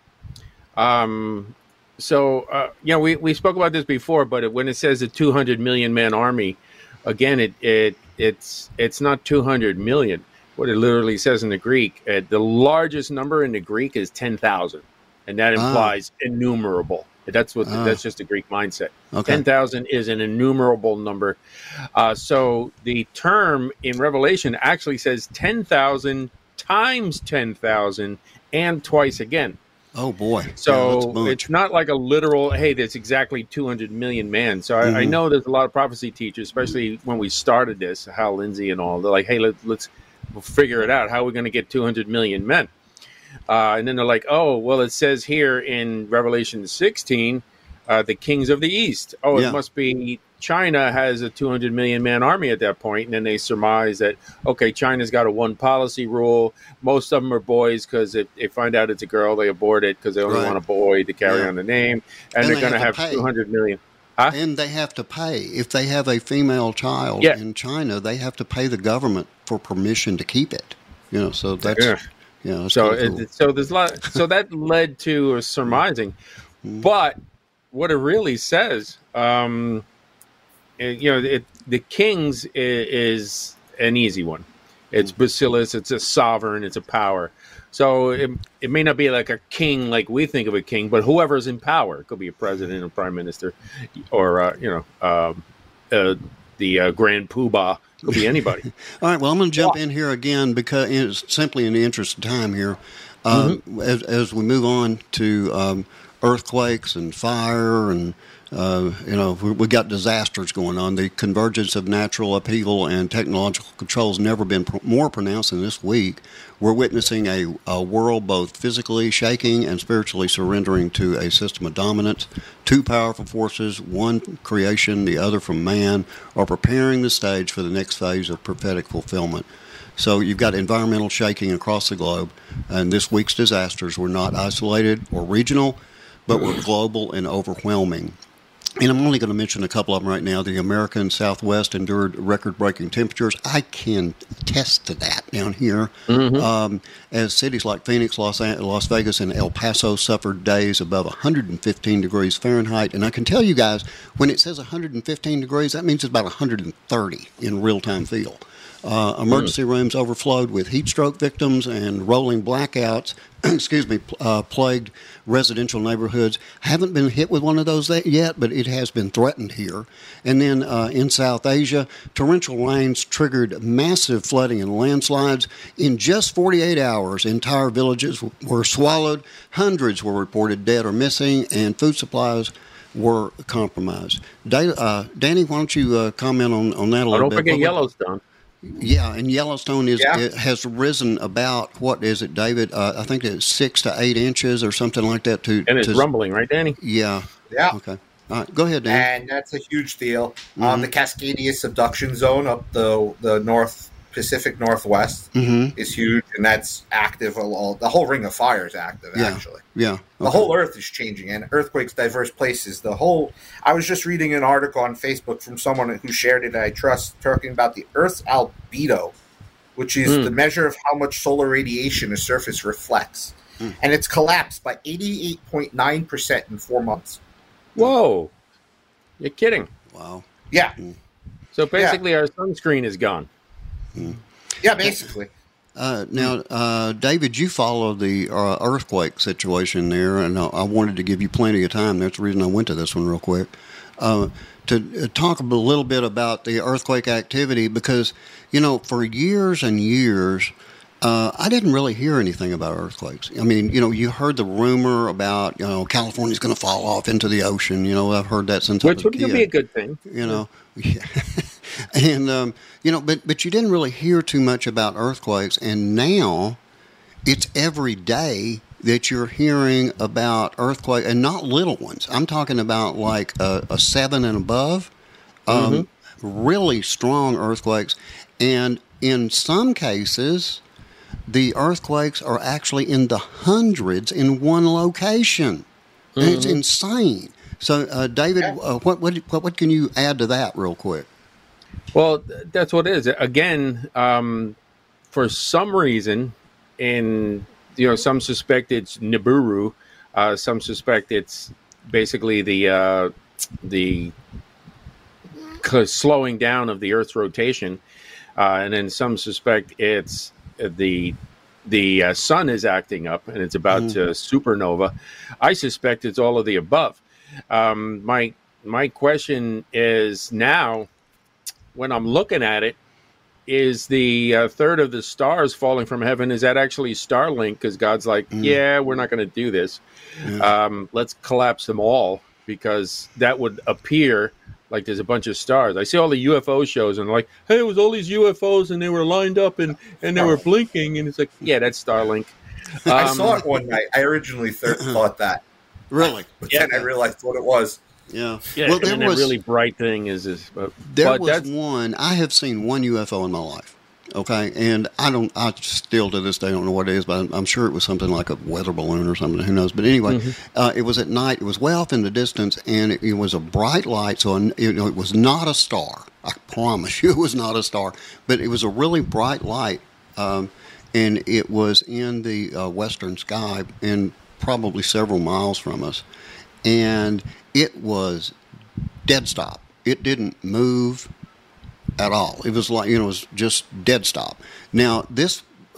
So we spoke about this before, but when it says a 200 million man army, again, it's not 200 million. What it literally says in the Greek, the largest number in the Greek is 10,000, and that implies innumerable. That's just the Greek mindset. Okay. 10,000 is an innumerable number. So the term in Revelation actually says 10,000 times 10,000 and twice again. Oh, boy. So it's not like a literal, hey, that's exactly 200 million man. So I know there's a lot of prophecy teachers, especially when we started this, Hal Lindsey and all. They're like, hey, let's figure it out. How are we going to get 200 million men? And then they're like, oh, well, it says here in Revelation 16, the kings of the East. It must be China has a 200 million man army at that point. And then they surmise that, okay, China's got a one policy rule. Most of them are boys because if they find out it's a girl, they abort it because they only want a boy to carry on the name. And they're going to have 200 million. Huh? And they have to pay. If they have a female child in China, they have to pay the government for permission to keep it. So that's... Yeah. Yeah, so there's a lot. So that led to surmising, but what it really says, the kings is an easy one. It's basilis. It's a sovereign. It's a power. So it may not be like a king like we think of a king, but whoever's in power. It could be a president, a prime minister, or the grand poobah Could be anybody. All right. Well, I'm going to jump in here again because it's simply in the interest of time here. As we move on to earthquakes and fire and we got disasters going on. The convergence of natural upheaval and technological control has never been more pronounced than this week. We're witnessing a world both physically shaking and spiritually surrendering to a system of dominance. Two powerful forces, one creation, the other from man, are preparing the stage for the next phase of prophetic fulfillment. So you've got environmental shaking across the globe, and this week's disasters were not isolated or regional, but were global and overwhelming. And I'm only going to mention a couple of them right now. The American Southwest endured record-breaking temperatures. I can attest to that down here. As cities like Phoenix, Las Vegas, and El Paso suffered days above 115 degrees Fahrenheit. And I can tell you guys, when it says 115 degrees, that means it's about 130 in real-time feel. Emergency rooms overflowed with heat stroke victims, and rolling blackouts plagued residential neighborhoods. Haven't been hit with one of those yet, but it has been threatened here. And then in South Asia, torrential rains triggered massive flooding and landslides. In just 48 hours, entire villages were swallowed. Hundreds were reported dead or missing, and food supplies were compromised. Danny, why don't you comment on that a little bit? Don't forget Yellowstone. Yeah, and Yellowstone it has risen about, what is it, David? I think it's 6 to 8 inches or something like that. And it's rumbling, right, Danny? Yeah. Yeah. Okay. All right, go ahead, Dan. And that's a huge deal. The Cascadia subduction zone up the North Pacific Northwest is huge, and that's active. The whole Ring of Fire is active, actually. Yeah. Okay. The whole Earth is changing, and earthquakes, diverse places. I was just reading an article on Facebook from someone who shared it, I trust, talking about the Earth's albedo, which is the measure of how much solar radiation a surface reflects. And it's collapsed by 88.9% in 4 months. Whoa. You're kidding. Wow. Yeah. So basically our sunscreen is gone. Yeah, basically. Now, David, you follow the earthquake situation there, and I wanted to give you plenty of time. That's the reason I went to this one real quick. To talk a little bit about the earthquake activity, because, for years and years, I didn't really hear anything about earthquakes. I mean, you heard the rumor about, California's going to fall off into the ocean. I've heard that since I was a kid. Which would be a good thing. Yeah. And, but you didn't really hear too much about earthquakes. And now it's every day that you're hearing about earthquakes, and not little ones. I'm talking about like a 7 and above, really strong earthquakes. And in some cases, the earthquakes are actually in the hundreds in one location. And it's insane. So, David, what can you add to that real quick? Well, that's what it is. Again, for some reason, some suspect it's Nibiru, some suspect it's basically the slowing down of the Earth's rotation, and then some suspect it's the sun is acting up and it's about to supernova. I suspect it's all of the above. My question is now, when I'm looking at it, is the third of the stars falling from heaven, is that actually Starlink? Because God's like, we're not going to do this. Let's collapse them all, because that would appear like there's a bunch of stars. I see all the UFO shows and like, hey, it was all these UFOs and they were lined up and they were blinking. And it's like, that's Starlink. I saw it one night. I originally thought that. Really? But then I realized what it was. Yeah. Well, there was that really bright thing is there was one. I have seen one UFO in my life. Okay, and I still to this day don't know what it is, but I'm sure it was something like a weather balloon or something. Who knows? But anyway, it was at night. It was way off in the distance, and it was a bright light. So it was not a star. I promise you, it was not a star. But it was a really bright light, and it was in the western sky, and probably several miles from us, and it was dead stop. It didn't move at all. It was like, it was just dead stop. Now, this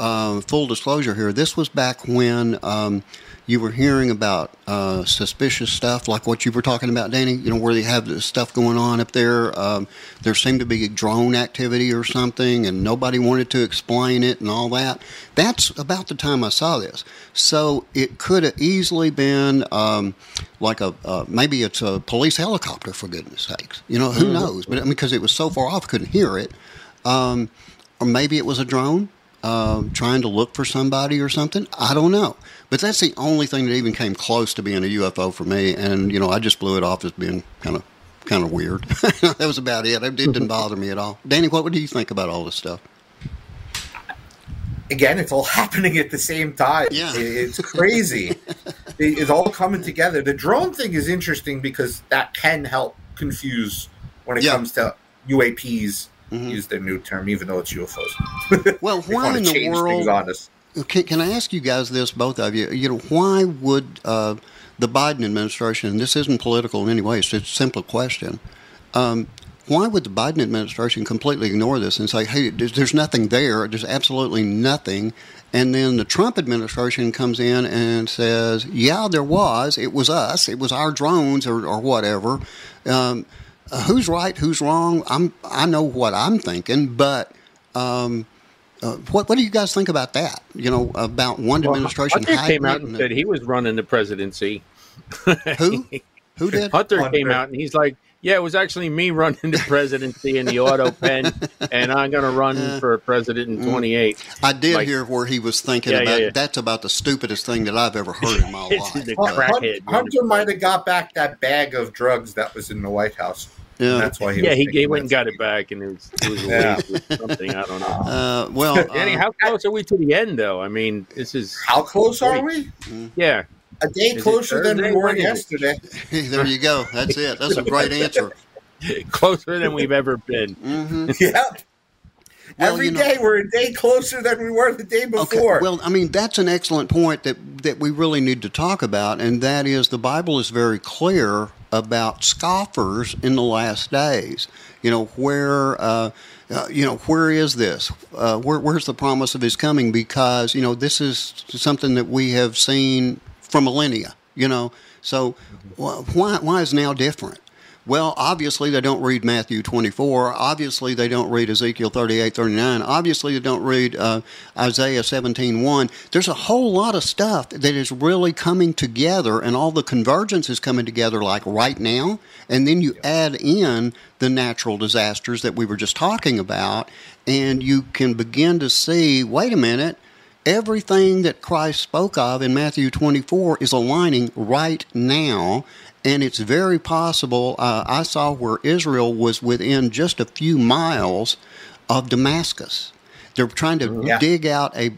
full disclosure here, this was back when you were hearing about suspicious stuff like what you were talking about, Danny, where they have this stuff going on up there. There seemed to be drone activity or something, and nobody wanted to explain it and all that. That's about the time I saw this. So it could have easily been like maybe it's a police helicopter, for goodness sakes. Who knows? But because it was so far off, I couldn't hear it. Or maybe it was a drone. Trying to look for somebody or something. I don't know. But that's the only thing that even came close to being a UFO for me. And, I just blew it off as being kind of weird. That was about it. It didn't bother me at all. Danny, what do you think about all this stuff? Again, it's all happening at the same time. Yeah. It's crazy. It's all coming together. The drone thing is interesting because that can help confuse when it comes to UAPs. Use their new term, even though it's UFOs. Well, why in the world? Can I ask you guys this, both of you? Why would the Biden administration? And this isn't political in any way; it's a simple question. Why would the Biden administration completely ignore this and say, "Hey, there's nothing there. There's absolutely nothing," and then the Trump administration comes in and says, "Yeah, there was. It was us. It was our drones or whatever." Who's right? Who's wrong? I know what I'm thinking, but what do you guys think about that? About one administration. Hunter came out and said he was running the presidency. Who? Who did? Hunter came out and he's like, "Yeah, it was actually me running the presidency in the auto pen, and I'm going to run for president in 28." I did hear where he was thinking about that's about the stupidest thing that I've ever heard in my life. The crackhead. Hunter might have got back that bag of drugs that was in the White House. Yeah, that's why he went and got it back, and it was something, I don't know. Danny, how close are we to the end, though? I mean, this is how close are we? Yeah, a day closer than we were yesterday. There you go. That's it. That's a great answer. Closer than we've ever been. Yeah. Well, Every day we're a day closer than we were the day before. Okay. Well, I mean, that's an excellent point that we really need to talk about, and that is the Bible is very clear about scoffers in the last days. Where is this? Where's the promise of his coming? Because, this is something that we have seen for millennia, So why is now different? Well, obviously they don't read Matthew 24. Obviously they don't read Ezekiel 38, 39. Obviously they don't read Isaiah 17:1. There's a whole lot of stuff that is really coming together, and all the convergence is coming together like right now. And then you add in the natural disasters that we were just talking about, and you can begin to see, wait a minute, everything that Christ spoke of in Matthew 24 is aligning right now. And it's very possible. I saw where Israel was within just a few miles of Damascus. They're trying to dig out a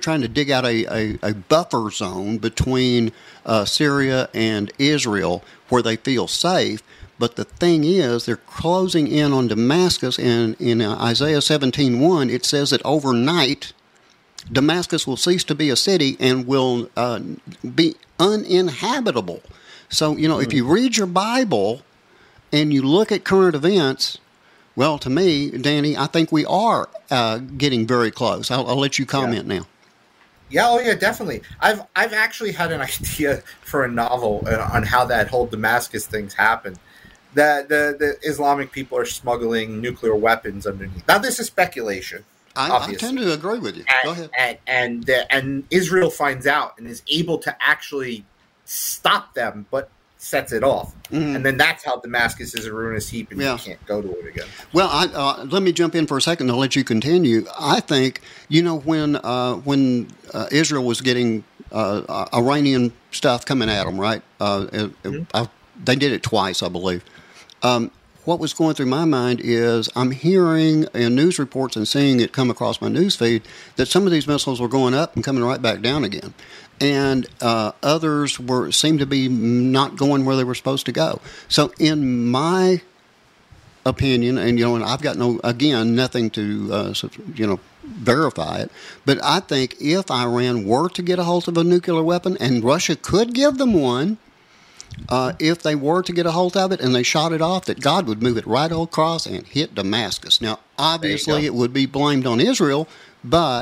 buffer zone between Syria and Israel where they feel safe. But the thing is, they're closing in on Damascus. And in Isaiah 17:1, it says that overnight Damascus will cease to be a city and will be uninhabitable. So, if you read your Bible and you look at current events, well, to me, Danny, I think we are getting very close. I'll let you comment now. Yeah, definitely. I've actually had an idea for a novel on how that whole Damascus thing's happened. That the Islamic people are smuggling nuclear weapons underneath. Now, this is speculation. I tend to agree with you. Go ahead. And Israel finds out and is able to actually stop them, but sets it off. And then that's how Damascus is a ruinous heap and you can't go to it again. Well, let me jump in for a second to let you continue. I think, when Israel was getting Iranian stuff coming at them, right? They did it twice, I believe. What was going through my mind is I'm hearing in news reports and seeing it come across my news feed that some of these missiles were going up and coming right back down again. And others seemed to be not going where they were supposed to go. So in my opinion, and I've got nothing to verify it, but I think if Iran were to get a hold of a nuclear weapon, and Russia could give them one, if they were to get a hold of it and they shot it off, that God would move it right across and hit Damascus. Now, obviously, it would be blamed on Israel, but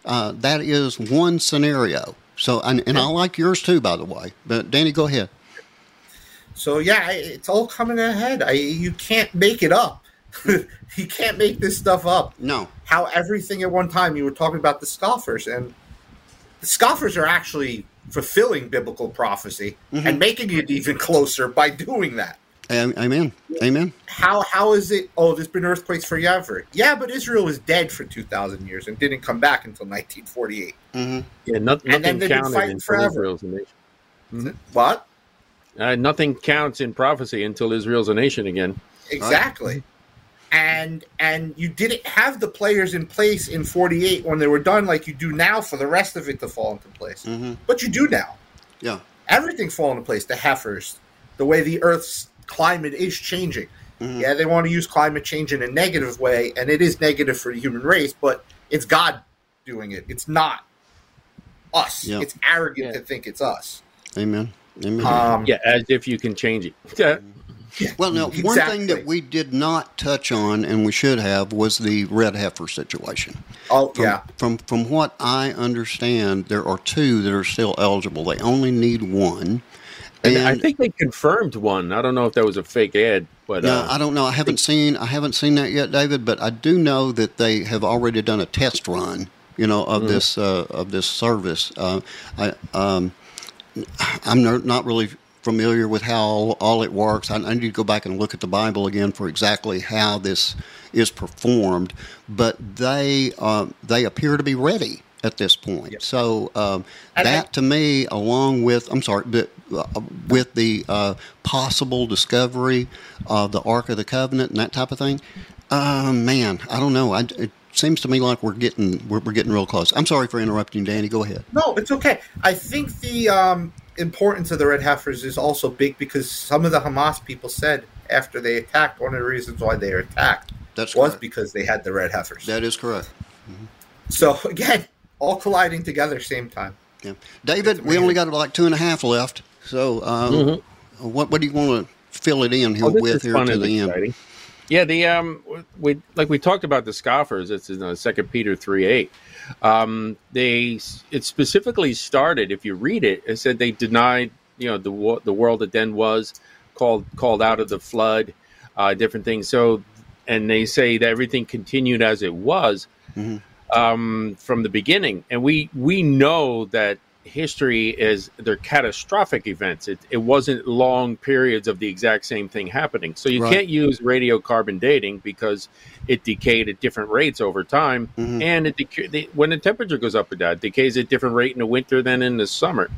that is one scenario. So, and I like yours too, by the way. But Danny, go ahead. So yeah, it's all coming ahead. You can't make it up. You can't make this stuff up. No. How everything at one time, you were talking about the scoffers, and the scoffers are actually fulfilling biblical prophecy and making it even closer by doing that. Amen. Amen. How is it? Oh, there's been earthquakes forever. Yeah, but Israel was dead for 2,000 years and didn't come back until 1948. Yeah, nothing and then they've been counted fighting until forever. Israel's a nation. What? Nothing counts in prophecy until Israel's a nation again. Exactly. And you didn't have the players in place in 48 when they were done like you do now for the rest of it to fall into place. But you do now. Yeah. Everything's falling into place. The heifers, the way the Earth's climate is changing. Yeah, they want to use climate change in a negative way, and it is negative for the human race, but it's God doing it. It's not us. Yeah. It's arrogant to think it's us. Amen. Amen. Yeah, as if you can change it. Yeah. Well, now, one thing that we did not touch on, and we should have, was the red heifer situation. Oh, From what I understand, there are 2 that are still eligible. They only need 1. And I think they confirmed one. I don't know if that was a fake ad, but no, I don't know. I haven't seen that yet, David. But I do know that they have already done a test run, of this service. I'm not really familiar with how all it works. I need to go back and look at the Bible again for exactly how this is performed. But they appear to be ready at this point. Yep. So that to me, along with with the possible discovery of the Ark of the Covenant and that type of thing, man, I don't know. It seems to me like we're getting real close. I'm sorry for interrupting, Danny. Go ahead. No, it's okay. I think the importance of the red heifers is also big because some of the Hamas people said after they attacked, one of the reasons why they were attacked was because they had the red heifers. That is correct. So again, all colliding together same time. Yeah, David, we only got like 2.5 left. So what do you want to fill it in here with here to the end? Yeah, we talked about the scoffers. It's in 2 Peter 3:8. It specifically started. If you read it, it said they denied, the world that then was called out of the flood, different things. So, and they say that everything continued as it was from the beginning. And we know that history they're catastrophic events. It wasn't long periods of the exact same thing happening. So you can't use radiocarbon dating because it decayed at different rates over time. And when the temperature goes up or down, it decays at different rate in the winter than in the summer.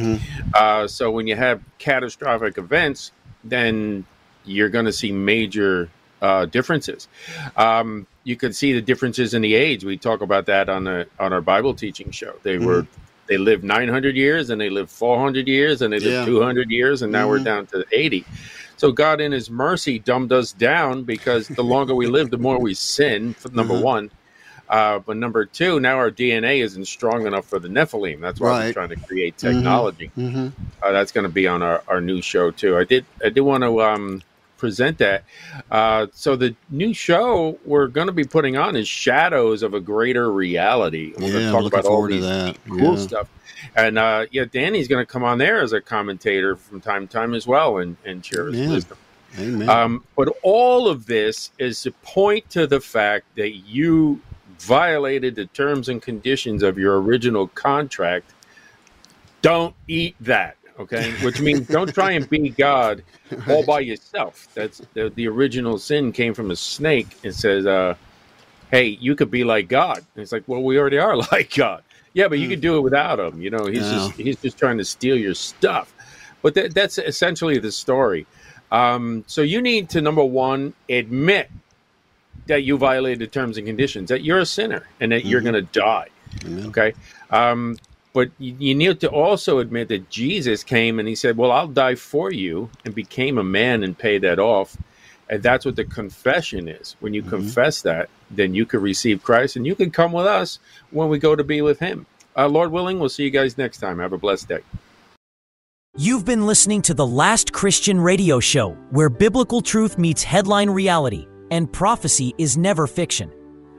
So when you have catastrophic events, then you're going to see major differences. You could see the differences in the age. We talk about that on our Bible teaching show. They lived 900 years, and they lived 400 years, and they lived 200 years, and now we're down to 80. So God, in His mercy, dumbed us down because the longer we live, the more we sin, number one. But number two, now our DNA isn't strong enough for the Nephilim. That's why we're trying to create technology. That's going to be on our new show, too. I did want to present that. So the new show we're going to be putting on is Shadows of a Greater Reality. We're going to talk about all these cool stuff. And Danny's going to come on there as a commentator from time to time as well and share his wisdom. Amen. But all of this is to point to the fact that you violated the terms and conditions of your original contract. Don't eat that. Okay, which means don't try and be God all by yourself. That's the original sin came from a snake. It says, "Hey, you could be like God." And it's like, well, we already are like God. Yeah, but you can do it without Him. He's just trying to steal your stuff. But that's essentially the story. So you need to, number one, admit that you violated terms and conditions, that you're a sinner, and that you're going to die. Okay. But you need to also admit that Jesus came and He said, well, I'll die for you, and became a man and paid that off. And that's what the confession is. When you confess that, then you can receive Christ and you can come with us when we go to be with Him. Lord willing, we'll see you guys next time. Have a blessed day. You've been listening to The Last Christian Radio Show, where biblical truth meets headline reality and prophecy is never fiction.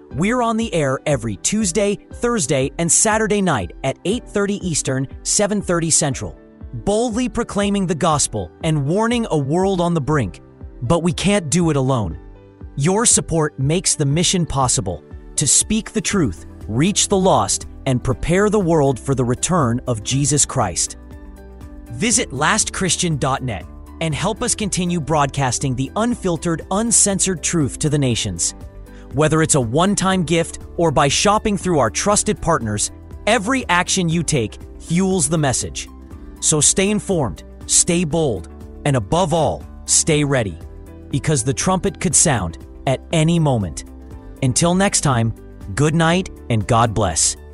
We're on the air every Tuesday, Thursday, and Saturday night at 8:30 Eastern, 7:30 Central, boldly proclaiming the gospel and warning a world on the brink. But we can't do it alone. Your support makes the mission possible to speak the truth, reach the lost, and prepare the world for the return of Jesus Christ. Visit lastchristian.net and help us continue broadcasting the unfiltered, uncensored truth to the nations. Whether it's a one-time gift or by shopping through our trusted partners, every action you take fuels the message. So stay informed, stay bold, and above all, stay ready, because the trumpet could sound at any moment. Until next time, good night and God bless.